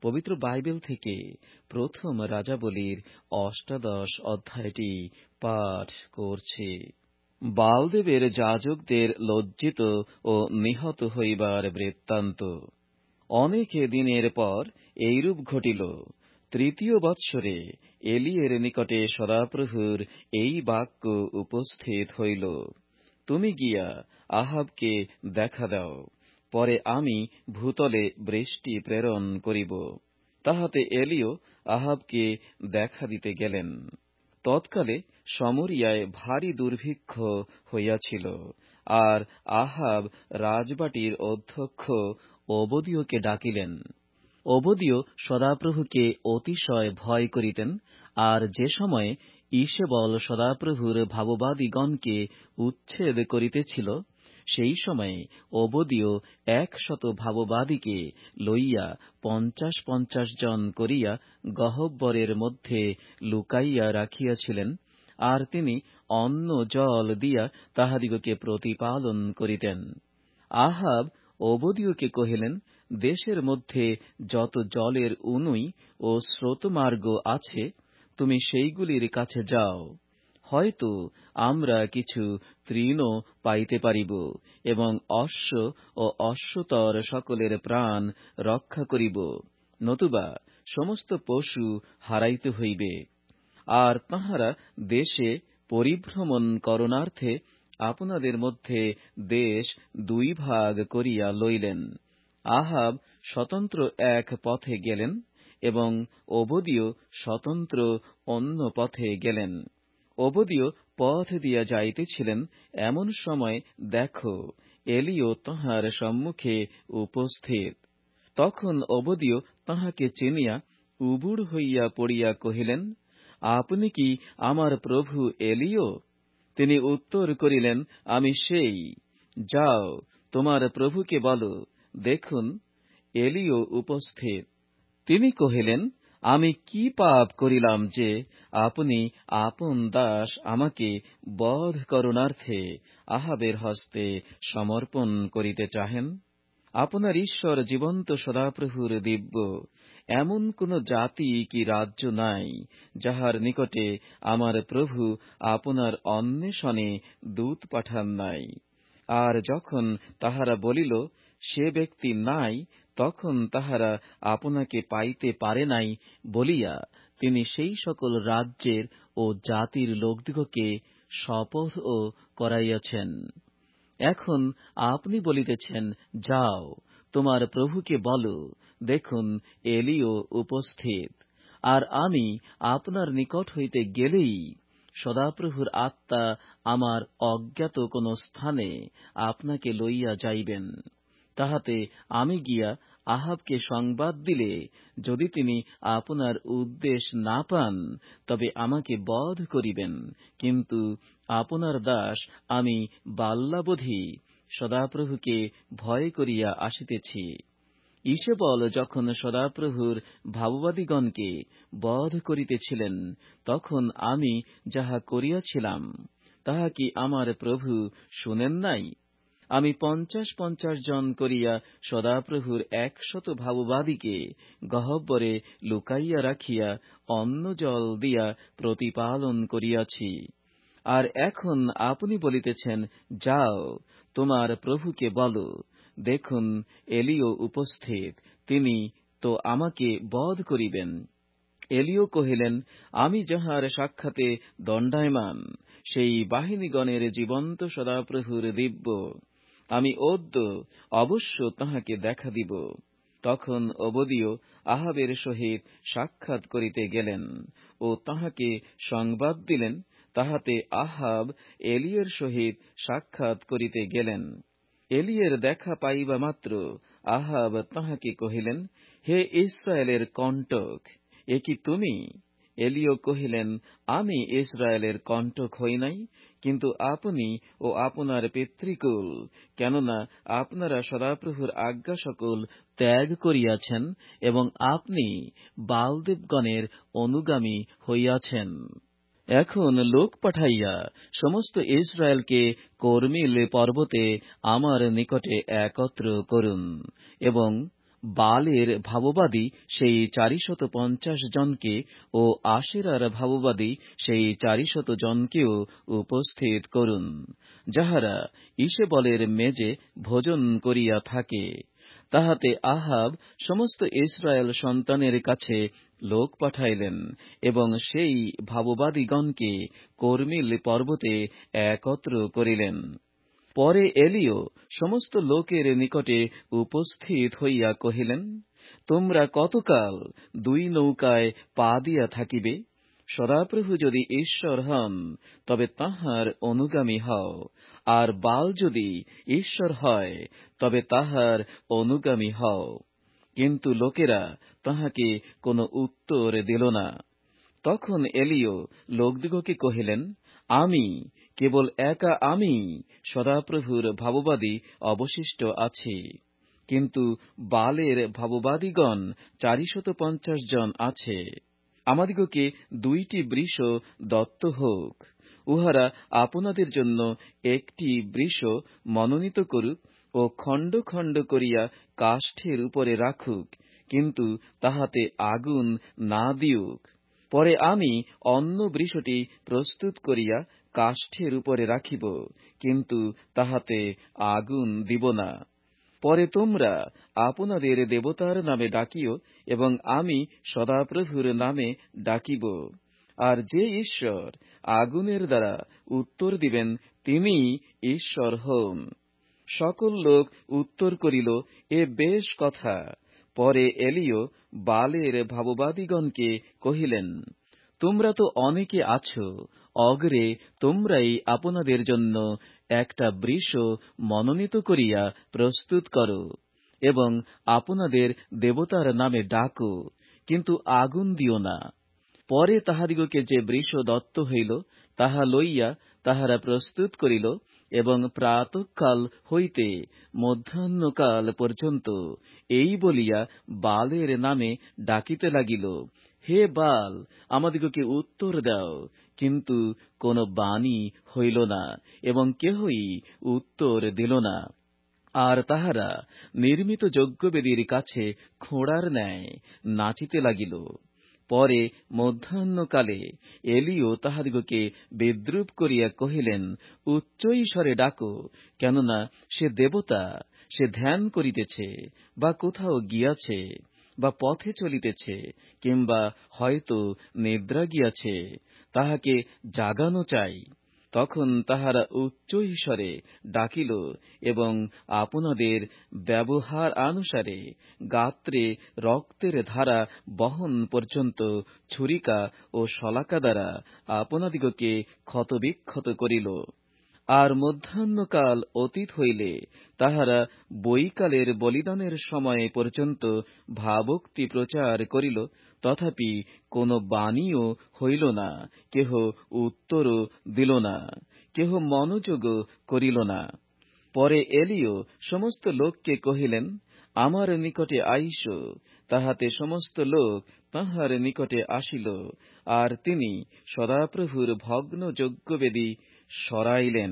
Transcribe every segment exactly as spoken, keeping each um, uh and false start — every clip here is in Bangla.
পবিত্র বাইবেল থেকে প্রথম রাজাবলীর অষ্টাদশ অধ্যায়টি পাঠ করছি। বালদেবের যাজকদের লজ্জিত ও নিহত হইবার বৃত্তান্ত। অনেক দিনের পর এইরূপ ঘটিল। তৃতীয় বৎসরে এলিয়ের নিকটে সদাপ্রভুর এই বাক্য উপস্থিত হইল, তুমি গিয়া আহাবকে দেখা দাও, পরে আমি ভূতলে বৃষ্টি প্রেরণ করিব। তাহাতে এলিও আহাবকে দেখা দিতে গেলেন। তৎকালে সমরিয়ায় ভারী দুর্ভিক্ষ হইয়াছিল, আর আহাব রাজবাটির অধ্যক্ষ ওবদীয়কে ডাকিলেন। ওবদীয় সদাপ্রভুকে অতিশয় ভয় করিতেন, আর যে সময়ে ঈশেবল সদাপ্রভুর ভাববাদীগণকে উচ্ছেদ করিতেছিল, সেই সময়ে ওবদীয় একশত ভাববাদীকে লইয়া পঞ্চাশ পঞ্চাশ জন করিয়া গহ্বরের মধ্যে লুকাইয়া রাখিয়াছিলেন, আর তিনি অন্ন জল দিয়া তাহাদিগকে প্রতিপালন করিতেন। আহাব ওবদীয়কে কহিলেন, দেশের মধ্যে যত জলের উনুই ও স্রোতমার্গ আছে, তুমি সেইগুলির কাছে যাও। হয়তো আমরা কিছু তৃণ পাইতে পারিব, এবং অশ্ব ও অশ্বতর সকলের প্রাণ রক্ষা করিব, নতুবা সমস্ত পশু হারাইতে হইবে। আর তাঁহারা দেশে পরিভ্রমণ করণার্থে আপনাদের মধ্যে দেশ দুই ভাগ করিয়া লইলেন। আহাব স্বতন্ত্র এক পথে গেলেন, এবং ওবদীয় স্বতন্ত্র অন্য পথে গেলেন। ওবদীয় পথ দিয়া যাইতেছিলেন, এমন সময় দেখো, এলিও তাঁহার সম্মুখে উপস্থিত। তখন ওবদীয় তাঁহাকে চিনিয়া উবুড় হইয়া পড়িয়া কহিলেন, আপনি কি আমার প্রভু এলিও? তিনি উত্তর করিলেন, আমি সেই। যাও, তোমার প্রভুকে বলো, দেখুন, এলিও উপস্থিত। তিনি কহিলেন, আমি কি পাপ করিলাম যে আপনি আপন দাস আমাকে বধ করণার্থে আহাবের হস্তে সমর্পণ করিতে চাহেন? আপনার ঈশ্বর জীবন্ত সদাপ্রভুর দিব্য। এমন কোন জাতি কি রাজ্য নাই, যাহার নিকটে আমার প্রভু আপনার অন্বেষণে দূত পাঠান নাই? আর যখন তাহারা বলিল, সে ব্যক্তি নাই, তখন তাহারা আপনাকে পাইতে পারে নাই বলিয়া তিনি সেই সকল রাজ্যের ও জাতির লোকদিগকে শপথও করাইয়াছেন। এখন আপনি বলিতেছেন, যাও, তোমার প্রভুকে বলো, দেখুন, এলিও উপস্থিত। আর আমি আপনার নিকট হইতে গেলেই সদাপ্রভুর আত্মা আমার অজ্ঞাত কোন স্থানে আপনাকে লইয়া যাইবেন। তাহাতে আমি গিয়া আহাবকে সংবাদ দিলে, যদি তিনি আপনার উদ্দেশ না পান, তবে আমাকে বধ করিবেন। কিন্তু আপনার দাস আমি বাল্যাবধি সদাপ্রভুকে ভয় করিয়া আসিতেছি। ঈশেবল যখন সদাপ্রভুর ভাববাদীগণকে বধ করিতেছিলেন, তখন আমি যাহা করিয়াছিলাম, তাহা কি আমার প্রভু শুনেন নাই? আমি পঞ্চাশ পঞ্চাশ জন করিয়া সদাপ্রভুর একশত ভাববাদীকে গহ্বরে লুকাইয়া রাখিয়া অন্ন জল দিয়া প্রতিপালন করিয়াছি। আর এখন আপনি বলিতেছেন, যাও, তোমার প্রভুকে বলো, দেখুন, এলিও উপস্থিত, তিনি তো আমাকে বধ করিবেন। এলিও কহিলেন, আমি যাহার সাক্ষাতে দণ্ডায়মান, সেই বাহিনীগণের জীবন্ত সদাপ্রভুর দিব্য, আমি অদ্য অবশ্য তাহাকে দেখা দিব। তখন ওবদীয় আহাবের সহিত সাক্ষাৎ করিতে গেলেন ও তাহাকে সংবাদ দিলেন। তাহাতে আহাব এলিয়ের সহিত সাক্ষাৎ করিতে গেলেন। এলিয়ের দেখা পাইবা মাত্র আহাব তাহাকে কহিলেন, হে ইসরায়েলের কণ্টক, এ কি তুমি? এলিও কহিলেন, আমি ইসরায়েলের কণ্টক হই নাই, কিন্তু আপনি ও আপনার পিতৃকুল, কেননা আপনারা সদাপ্রভুর আজ্ঞা সকল ত্যাগ করিয়াছেন, এবং আপনি বালদেবগণের অনুগামী হইয়াছেন। এখন লোক পাঠাইয়া সমস্ত ইসরায়েলকে কর্মিল পর্বতে আমার নিকটে একত্র করুন, এবং বালের ভাববাদী সেই চারিশত পঞ্চাশ জনকে ও আশেরার ভাববাদী সেই চারিশত জনকেও উপস্থিত করুন, যাহারা ঈশেবলের মেজে ভোজন করিয়া থাকে। তাহাতে আহাব সমস্ত ইসরায়েল সন্তানের কাছে লোক পাঠাইলেন এবং সেই ভাববাদীগণকে কর্মিল পর্বতে একত্র করিলেন। পরে এলিও সমস্ত লোকের নিকটে উপস্থিত হইয়া কহিলেন, তোমরা কতকাল দুই নৌকায় পা দিয়া থাকিবে? সদাপ্রভু যদি ঈশ্বর হন, তবে তাঁহার অনুগামী হও, আর বাল যদি ঈশ্বর হয়, তবে তাহার অনুগামী হও। কিন্তু লোকেরা তাহাকে কোনো উত্তর দিল না। তখন এলিও লোকদিগকে কহিলেন, আমি, কেবল একা আমি সদাপ্রভুর ভাববাদী অবশিষ্ট আছি, কিন্তু বালের ভাববাদীগণ চারিশত পঞ্চাশ জন আছে। আমাদিগকে দুইটি বৃষ দত্ত হোক, উহারা আপনাদের জন্য একটি বৃষ মনোনীত করুক ও খণ্ড খণ্ড করিয়া কাষ্ঠের উপরে রাখুক, কিন্তু তাহাতে আগুন না দিউক। পরে আমি অন্য বৃষটি প্রস্তুত করিয়া কাষ্ঠের উপরে রাখিব, কিন্তু তাহাতে আগুন দিব না। পরে তোমরা আপনাদের দেবতার নামে ডাকিও এবং আমি সদাপ্রভুর নামে ডাকিব, আর যে ঈশ্বর আগুনের দ্বারা উত্তর দিবেন তিনি ঈশ্বর হন। সকল লোক উত্তর করিল, এ বেশ কথা। পরে এলিও বালের ভাববাদীগণকে কহিলেন, তোমরা তো অনেকে আছো, অগ্রে তোমরাই আপনাদের জন্য একটা বৃষ মনোনীত করিয়া প্রস্তুত করো এবং আপনাদের দেবতার নামে ডাকো, কিন্তু আগুন দিও না। পরে তাহাদিগকে যে বৃষ দত্ত হইল, তাহা লইয়া তাহারা প্রস্তুত করিল এবং প্রাতঃকাল হইতে মধ্যাহ্নকাল পর্যন্ত এই বলিয়া বালের নামে ডাকিতে লাগিল, হে বাল, আমাদিগকে উত্তর দাও। কিন্তু কোন বাণী হইল না এবং কেহই উত্তর দিল না। আর তাহারা নির্মিত যজ্ঞবেদীর কাছে খোঁড়ার ন্যায় নাচিতে লাগিল। পরে মধ্যাহ্নকালে এলিও তাহাদিগকে বিদ্রূপ করিয়া কহিলেন, উচ্চ ঈশ্বরে ডাকো, কেননা সে দেবতা, সে ধ্যান করিতেছে, বা কোথাও গিয়াছে, বা পথে চলিতেছে, কিংবা হয়তো নিদ্রা গিয়াছে, তাহাকে জাগানো চাই। তখন তাহারা উচ্চ ঈশ্বরে ডাকিল এবং আপনাদের ব্যবহার অনুসারে গাত্রে রক্তের ধারা বহন পর্যন্ত ছুরিকা ও শলাকা দ্বারা আপনাদিগকে ক্ষতবিক্ষত করিল। আর মধ্যাহ্নকাল অতীত হইলে তাহারা বৈকালের বলিদানের সময় পর্যন্ত ভাবোক্তি প্রচার করিল, তথাপি কোন বাণীও হইল না, কেহ উত্তরও দিল না, কেহ মনোযোগও করিল না। পরে এলিও সমস্ত লোককে কহিলেন, আমার নিকটে আইস। তাহাতে সমস্ত লোক তাঁহার নিকটে আসিল, আর তিনি সদাপ্রভুর ভগ্ন যজ্ঞবেদী সরাইলেন।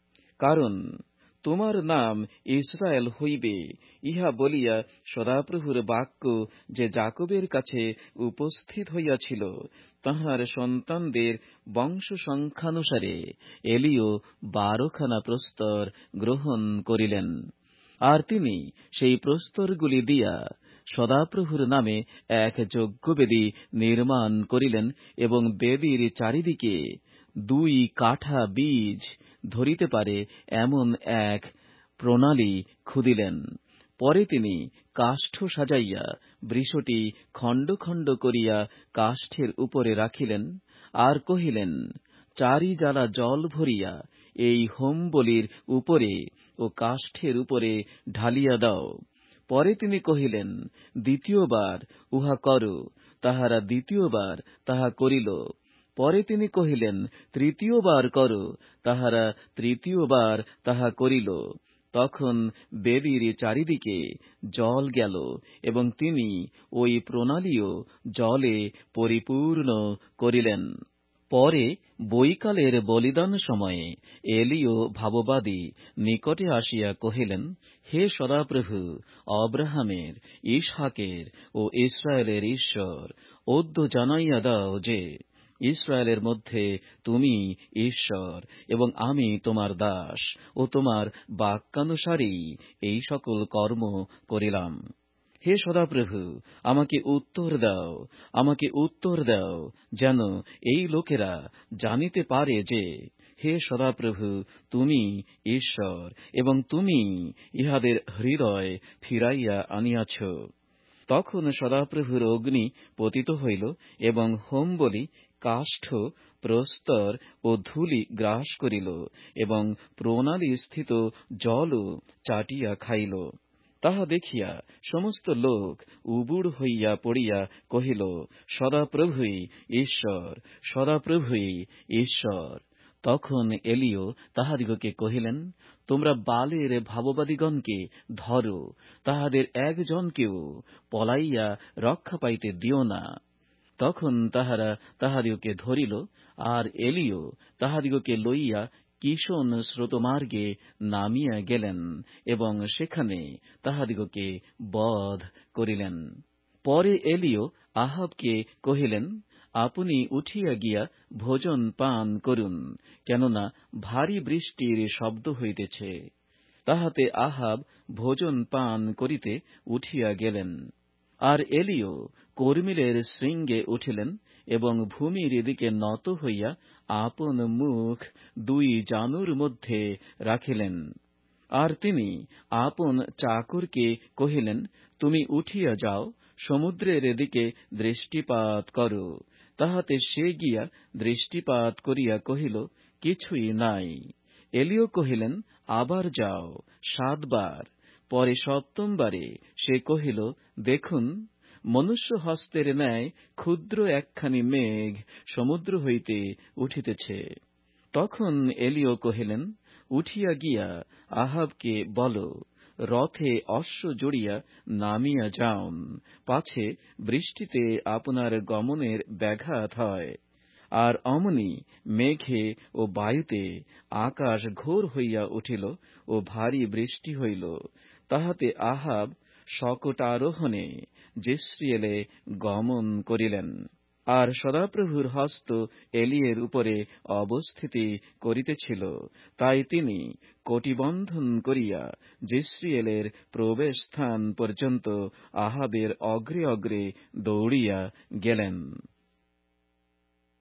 কারণ তোমার নাম ইসরায়েল হইবে, ইহা বলিয়া সদাপ্রভুর বাক্য যে যাকবের কাছে উপস্থিত হইয়াছিল, তাঁহার সন্তানদের বংশ সংখ্যানুসারে এলিও বারোখানা প্রস্তর গ্রহণ করিলেন। আর তিনি সেই প্রস্তরগুলি দিয়া সদাপ্রভুর নামে এক যজ্ঞবেদী নির্মাণ করিলেন এবং বেদীর চারিদিকে দুই কাঠা বীজ ধরিতে পারে এমন এক প্রণালী খুদিলেন। পরে তিনি কাষ্ঠ সাজাইয়া বৃষটি খণ্ড খণ্ড করিয়া কাষ্ঠের উপরে রাখিলেন, আর কহিলেন, চারি জ্বালা জল ভরিয়া এই হোম বলির উপরে ও কাষ্ঠের উপরে ঢালিয়া দাও। পরে তিনি কহিলেন, দ্বিতীয়বার উহা কর। তাহারা দ্বিতীয়বার তাহা করিল। পরে তিনি কহিলেন, তৃতীয়বার কর। তাহারা তৃতীয়বার তাহা করিল। তখন বেদীর চারিদিকে জল গেল এবং তিনি ওই প্রণালীও জলে পরিপূর্ণ করিলেন। পরে বৈকালের বলিদান সময়ে এলিও ভাববাদী নিকটে আসিয়া কহিলেন, হে সদাপ্রভু, অব্রাহামের, ইসহাকের ও ইসরায়েলের ঈশ্বর, অদ্য জানাইয়া দাও যে ইসরায়েলের মধ্যে তুমি ঈশ্বর, এবং আমি তোমার দাস ও তোমার বাক্যানুসারেই এই সকল কর্ম করিলাম। হে সদাপ্রভু, আমাকে উত্তর দাও, আমাকে উত্তর দাও, যেন এই লোকেরা জানিতে পারে যে হে সদাপ্রভু, তুমি ঈশ্বর, এবং তুমি ইহাদের হৃদয় ফিরাইয়া আনিয়াছ। তখন সদাপ্রভুর অগ্নি পতিত হইল, এবং হোমবলি, কাষ্ঠ, প্রস্তর ও ধূলি গ্রাস করিল, এবং প্রণালী স্থিত জলও চাটিয়া খাইল। তাহা দেখিয়া সমস্ত লোক উবুড় হইয়া পড়িয়া কহিল, সদাপ্রভুই ঈশ্বর, সদাপ্রভুই ঈশ্বর। তখন এলিও তাহাদিগকে কহিলেন, তোমরা বালের ভাববাদীগণকে ধর, তাহাদের একজনকেও পলাইয়া রক্ষা পাইতে দিও না। তখন তাহারা তাহাদিগকে ধরিল, আর এলিও তাহাদিগকে লইয়া কিশোন স্রোতমার্গে নামিয়া গেলেন, এবং সেখানে তাহাদিগকে বধ করিলেন। পরে এলিও আহাবকে কহিলেন, আপনি উঠিয়া গিয়া ভোজন পান করুন, কেননা ভারী বৃষ্টির শব্দ হইতেছে। তাহাতে আহাব ভোজন পান করিতে উঠিয়া গেলেন। আর এলিও কর্মিলের শৃঙ্গে উঠিলেন, এবং ভূমির দিকে নত হইয়া আপন মুখ দুই জানুর মধ্যে রাখিলেন। আর তিনি আপন চাকরকে কহিলেন, তুমি উঠিয়া যাও, সমুদ্রের দিকে দৃষ্টিপাত করো। তাহাতে সে গিয়া দৃষ্টিপাত করিয়া কহিল, কিছুই নাই। এলিও কহিলেন, আবার যাও সাতবার। পরে সপ্তমবারে সে কহিল, দেখুন, মনুষ্য হস্তের ন্যায় ক্ষুদ্র একখানি মেঘ সমুদ্র হইতে উঠিতেছে। তখন এলিও কহিলেন, উঠিয়া গিয়া আহাবকে বল, রথে অশ্ব জড়িয়া নামিয়া যাউন, পাছে বৃষ্টিতে আপনার গমনের ব্যাঘাত হয়। আর অমনি মেঘে ও বায়ুতে আকাশ ঘোর হইয়া উঠিল, ও ভারী বৃষ্টি হইল। তাহাতে আহাব শকটারোহণে যিজ্রেলে গমন করিলেন। আর সদাপ্রভুর হস্ত এলিয়ের উপরে অবস্থিতি করিতেছিল, তাই তিনি কটিবন্ধন করিয়া যিজ্রেলের প্রবেশস্থান পর্যন্ত আহাবের অগ্রে অগ্রে দৌড়িয়া গেলেন।